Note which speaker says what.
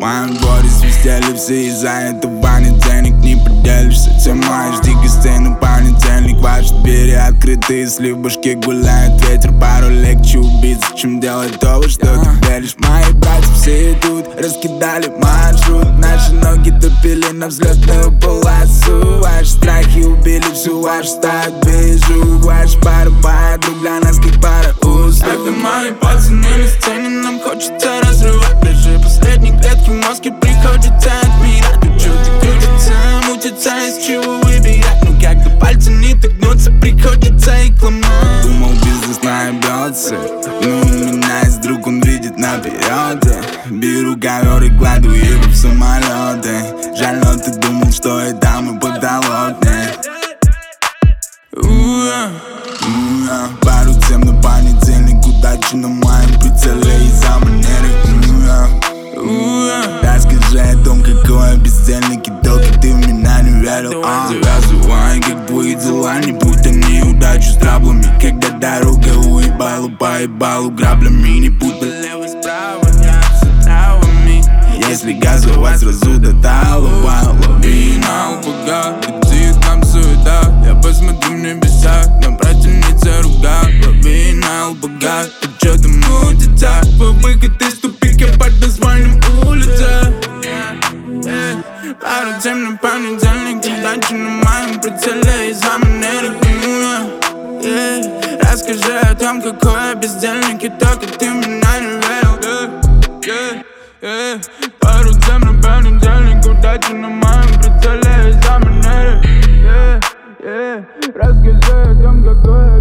Speaker 1: моем городе свистели все, из-за этого нет денег, не поделишься. Темаешь дикой сцены, понедельник, ваши двери открыты, если в башке гуляет ветер. Пару легче убиться, чем делать то, во что ты веришь. Мои братья все идут, раскидали маршрут, наши ноги топили на взлетную полосу. Ваши страхи убили всю вашу стаю, бежу. Ваши пары подруг для нас как пара уст. Это мои пацаны на сцене, нам хочется разрывать. Даже последней клетки в мозге приходится отмирать. Тут что-то крутится, мутится, из чего выбирать. Но когда пальцы не так гнутся, приходится их ломать. Думал, бизнес наебется, но у меня есть друг, он видит наперед. Беру ковер и кладу его в самолеты. Жаль, но ты думал, что это мой потолок. Пару тем на понедельник, удачи на моем прицеле из-за манеры. Расскажи о том, какой бездельник, и только ты в меня не верил. Завязывай, как твои дела, не путай неудачу с траблами. Когда дорога уебала, поебалу граблями. Не путай лево справа, я с травами. Если газовать сразу до талого, лови на албага, где там суета. Я посмотрю в небеса, нам противница рука. Лови на албага, ты что-то мутится. Выход из тупика под названием улица. Пару тем на понедельник, удачи на моем прицеле из-за манеры. Расскажи о том, какой я бездельник, и только ты меня не верил. Пару тем на понедельник, удачи на моем прицеле из-за манеры. Расскажи о том, какой